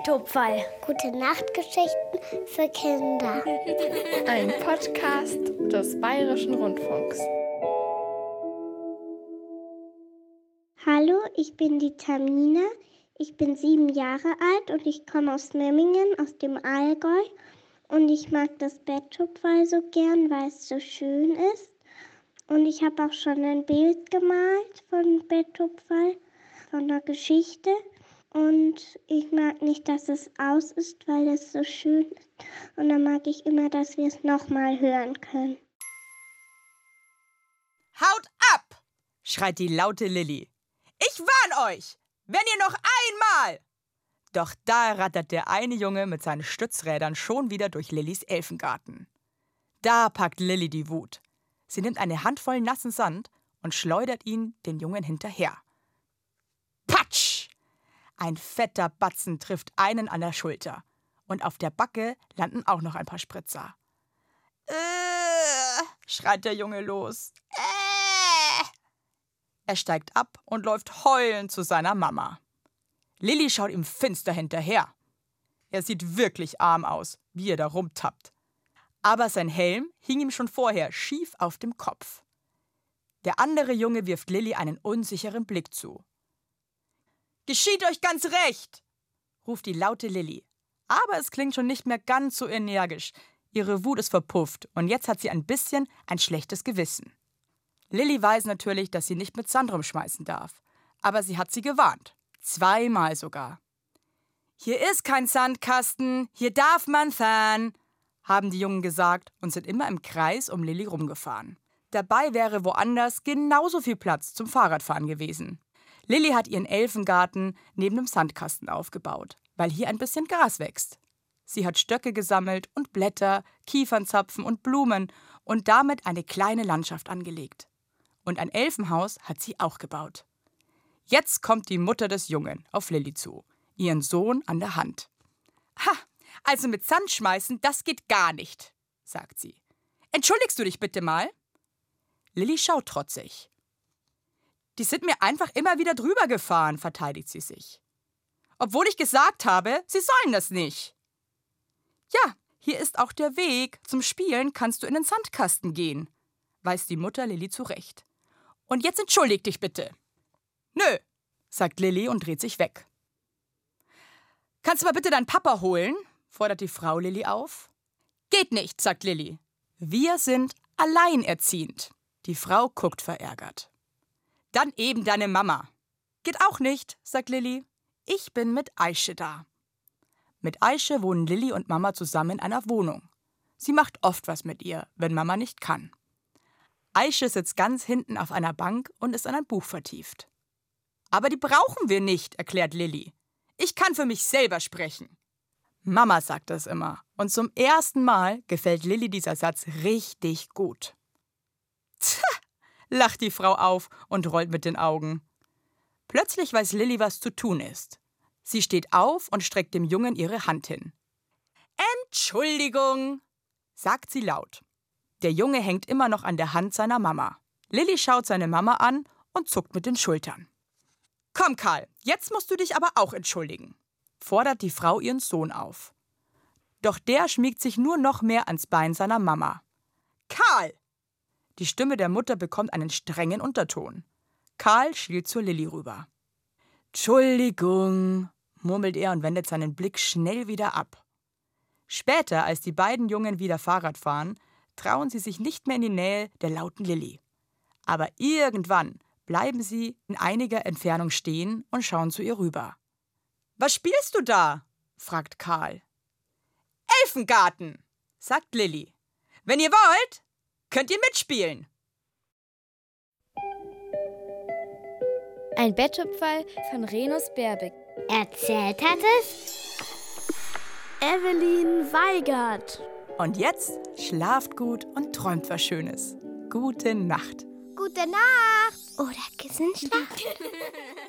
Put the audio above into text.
Bettopferl. Gute Nachtgeschichten für Kinder. Ein Podcast des Bayerischen Rundfunks. Hallo, ich bin die Tamina. Ich bin 7 Jahre alt und ich komme aus Memmingen, aus dem Allgäu. Und ich mag das Bettopferl so gern, weil es so schön ist. Und ich habe auch schon ein Bild gemalt von Bettopferl, von der Geschichte. Und ich mag nicht, dass es aus ist, weil es so schön ist. Und dann mag ich immer, dass wir es nochmal hören können. Haut ab! Schreit die laute Lilli. Ich warn euch! Wenn ihr noch einmal! Doch da rattert der eine Junge mit seinen Stützrädern schon wieder durch Lillis Elfengarten. Da packt Lilli die Wut. Sie nimmt eine Handvoll nassen Sand und schleudert ihn den Jungen hinterher. Patsch! Ein fetter Batzen trifft einen an der Schulter. Und auf der Backe landen auch noch ein paar Spritzer. Schreit der Junge los. Er steigt ab und läuft heulend zu seiner Mama. Lilli schaut ihm finster hinterher. Er sieht wirklich arm aus, wie er da rumtappt. Aber sein Helm hing ihm schon vorher schief auf dem Kopf. Der andere Junge wirft Lilli einen unsicheren Blick zu. »Geschieht euch ganz recht«, ruft die laute Lilli. Aber es klingt schon nicht mehr ganz so energisch. Ihre Wut ist verpufft und jetzt hat sie ein bisschen ein schlechtes Gewissen. Lilli weiß natürlich, dass sie nicht mit Sand rumschmeißen darf. Aber sie hat sie gewarnt. 2-mal sogar. »Hier ist kein Sandkasten, hier darf man fahren«, haben die Jungen gesagt und sind immer im Kreis um Lilli rumgefahren. Dabei wäre woanders genauso viel Platz zum Fahrradfahren gewesen. Lilli hat ihren Elfengarten neben dem Sandkasten aufgebaut, weil hier ein bisschen Gras wächst. Sie hat Stöcke gesammelt und Blätter, Kiefernzapfen und Blumen und damit eine kleine Landschaft angelegt. Und ein Elfenhaus hat sie auch gebaut. Jetzt kommt die Mutter des Jungen auf Lilli zu, ihren Sohn an der Hand. »Ha, also mit Sand schmeißen, das geht gar nicht«, sagt sie. »Entschuldigst du dich bitte mal?« Lilli schaut trotzig. »Die sind mir einfach immer wieder drüber gefahren«, verteidigt sie sich. »Obwohl ich gesagt habe, sie sollen das nicht.« »Ja, hier ist auch der Weg. Zum Spielen kannst du in den Sandkasten gehen«, weist die Mutter Lilli zurecht. »Und jetzt entschuldig dich bitte.« »Nö«, sagt Lilli und dreht sich weg. »Kannst du mal bitte deinen Papa holen?«, fordert die Frau Lilli auf. »Geht nicht«, sagt Lilli. »Wir sind alleinerziehend.« Die Frau guckt verärgert. »Dann eben deine Mama.« »Geht auch nicht«, sagt Lilli. »Ich bin mit Aische da.« Mit Aische wohnen Lilli und Mama zusammen in einer Wohnung. Sie macht oft was mit ihr, wenn Mama nicht kann. Aische sitzt ganz hinten auf einer Bank und ist an ein Buch vertieft. »Aber die brauchen wir nicht«, erklärt Lilli. »Ich kann für mich selber sprechen.« Mama sagt das immer. Und zum ersten Mal gefällt Lilli dieser Satz richtig gut. »Tja«, lacht die Frau auf und rollt mit den Augen. Plötzlich weiß Lilli, was zu tun ist. Sie steht auf und streckt dem Jungen ihre Hand hin. »Entschuldigung«, sagt sie laut. Der Junge hängt immer noch an der Hand seiner Mama. Lilli schaut seine Mama an und zuckt mit den Schultern. »Komm, Karl, jetzt musst du dich aber auch entschuldigen«, fordert die Frau ihren Sohn auf. Doch der schmiegt sich nur noch mehr ans Bein seiner Mama. »Karl!« Die Stimme der Mutter bekommt einen strengen Unterton. Karl schielt zur Lilli rüber. »Entschuldigung«, murmelt er und wendet seinen Blick schnell wieder ab. Später, als die beiden Jungen wieder Fahrrad fahren, trauen sie sich nicht mehr in die Nähe der lauten Lilli. Aber irgendwann bleiben sie in einiger Entfernung stehen und schauen zu ihr rüber. »Was spielst du da?«, fragt Karl. »Elfengarten«, sagt Lilli. »Wenn ihr wollt, könnt ihr mitspielen.« Ein Bettopferl von Renus Berbeck. Erzählt hat es Evelyn Weigert. Und jetzt schlaft gut und träumt was Schönes. Gute Nacht. Gute Nacht oder Kissenschlaf.